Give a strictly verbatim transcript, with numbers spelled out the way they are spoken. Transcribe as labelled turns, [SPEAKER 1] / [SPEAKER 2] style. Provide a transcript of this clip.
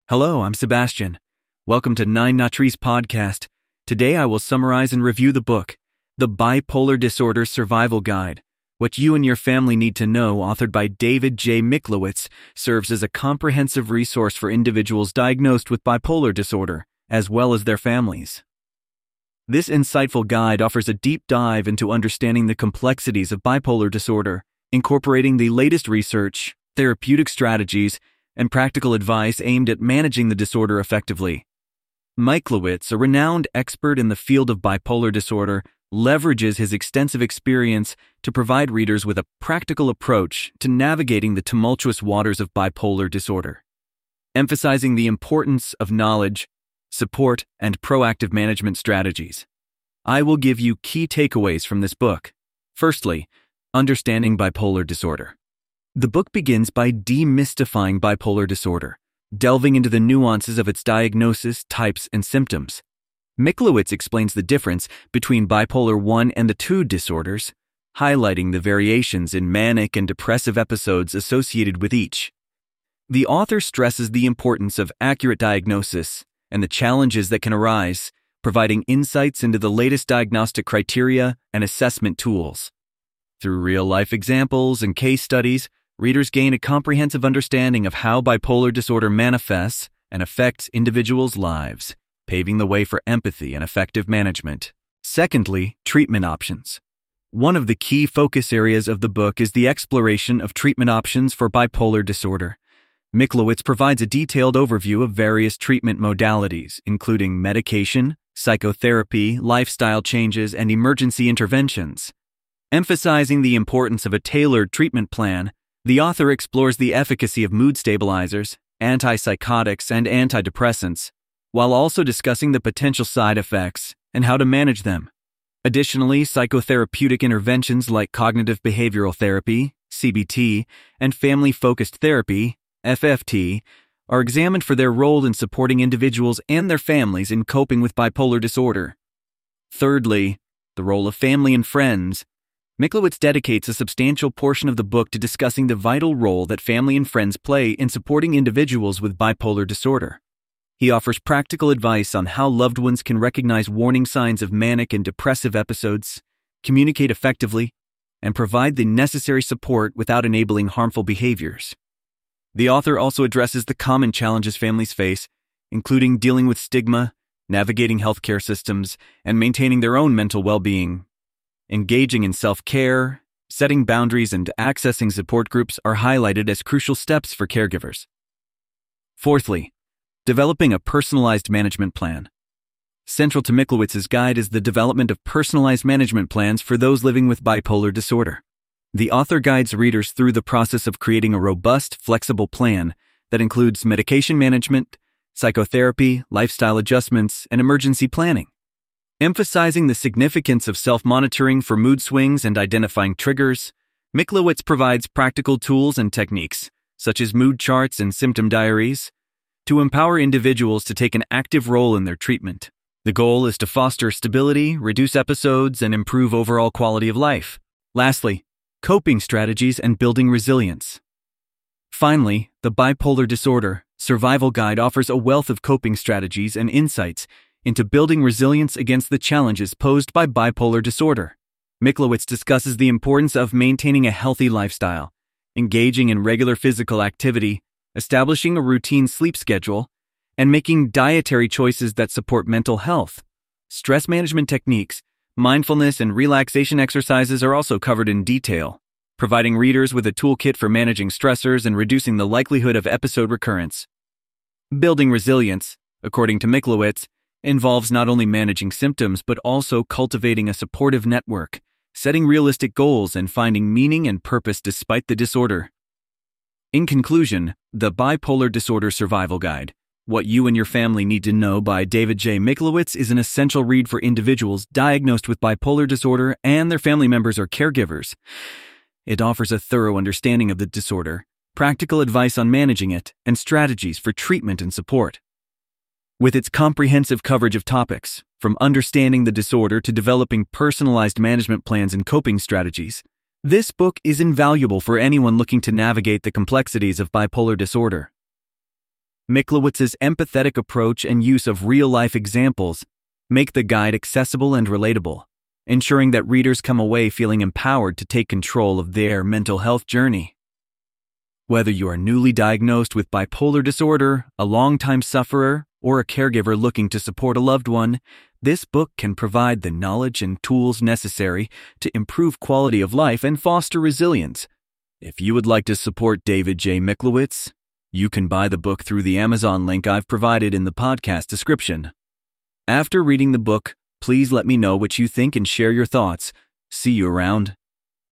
[SPEAKER 1] Hello, I'm Sebastian. Welcome to Nine Natries Podcast. Today I will summarize and review the book, The Bipolar Disorder Survival Guide. What You and Your Family Need to Know, authored by David J. Miklowitz, serves as a comprehensive resource for individuals diagnosed with bipolar disorder, as well as their families. This insightful guide offers a deep dive into understanding the complexities of bipolar disorder, incorporating the latest research, therapeutic strategies, and practical advice aimed at managing the disorder effectively. Miklowitz, a renowned expert in the field of bipolar disorder, leverages his extensive experience to provide readers with a practical approach to navigating the tumultuous waters of bipolar disorder, emphasizing the importance of knowledge, support, and proactive management strategies. I will give you key takeaways from this book. Firstly, understanding bipolar disorder. The book begins by demystifying bipolar disorder, delving into the nuances of its diagnosis, types, and symptoms. Miklowitz explains the difference between bipolar one and the two disorders, highlighting the variations in manic and depressive episodes associated with each. The author stresses the importance of accurate diagnosis and the challenges that can arise, providing insights into the latest diagnostic criteria and assessment tools. Through real-life examples and case studies, readers gain a comprehensive understanding of how bipolar disorder manifests and affects individuals' lives, paving the way for empathy and effective management. Secondly, treatment options. One of the key focus areas of the book is the exploration of treatment options for bipolar disorder. Miklowitz provides a detailed overview of various treatment modalities, including medication, psychotherapy, lifestyle changes, and emergency interventions. Emphasizing the importance of a tailored treatment plan, the author explores the efficacy of mood stabilizers, antipsychotics, and antidepressants, while also discussing the potential side effects and how to manage them. Additionally, psychotherapeutic interventions like cognitive behavioral therapy, C B T, and family-focused therapy, F F T, are examined for their role in supporting individuals and their families in coping with bipolar disorder. Thirdly, the role of family and friends. Miklowitz dedicates a substantial portion of the book to discussing the vital role that family and friends play in supporting individuals with bipolar disorder. He offers practical advice on how loved ones can recognize warning signs of manic and depressive episodes, communicate effectively, and provide the necessary support without enabling harmful behaviors. The author also addresses the common challenges families face, including dealing with stigma, navigating healthcare systems, and maintaining their own mental well-being. Engaging in self-care, setting boundaries, and accessing support groups are highlighted as crucial steps for caregivers. Fourthly, developing a personalized management plan. Central to Miklowitz's guide is the development of personalized management plans for those living with bipolar disorder. The author guides readers through the process of creating a robust, flexible plan that includes medication management, psychotherapy, lifestyle adjustments, and emergency planning. Emphasizing the significance of self-monitoring for mood swings and identifying triggers, Miklowitz provides practical tools and techniques, such as mood charts and symptom diaries, to empower individuals to take an active role in their treatment. The goal is to foster stability, reduce episodes, and improve overall quality of life. Lastly, coping strategies and building resilience. Finally, the Bipolar Disorder Survival Guide offers a wealth of coping strategies and insights into building resilience against the challenges posed by bipolar disorder. Miklowitz discusses the importance of maintaining a healthy lifestyle, engaging in regular physical activity, establishing a routine sleep schedule, and making dietary choices that support mental health. Stress management techniques, mindfulness, and relaxation exercises are also covered in detail, providing readers with a toolkit for managing stressors and reducing the likelihood of episode recurrence. Building resilience, according to Miklowitz, involves not only managing symptoms but also cultivating a supportive network, setting realistic goals, and finding meaning and purpose despite the disorder. In conclusion, The Bipolar Disorder Survival Guide, What You and Your Family Need to Know by David J. Miklowitz is an essential read for individuals diagnosed with bipolar disorder and their family members or caregivers. It offers a thorough understanding of the disorder, practical advice on managing it, and strategies for treatment and support. With its comprehensive coverage of topics, from understanding the disorder to developing personalized management plans and coping strategies, this book is invaluable for anyone looking to navigate the complexities of bipolar disorder. Miklowitz's empathetic approach and use of real-life examples make the guide accessible and relatable, ensuring that readers come away feeling empowered to take control of their mental health journey. Whether you are newly diagnosed with bipolar disorder, a longtime sufferer, or a caregiver looking to support a loved one, this book can provide the knowledge and tools necessary to improve quality of life and foster resilience. If you would like to support David J. Miklowitz, you can buy the book through the Amazon link I've provided in the podcast description. After reading the book, please let me know what you think and share your thoughts. See you around.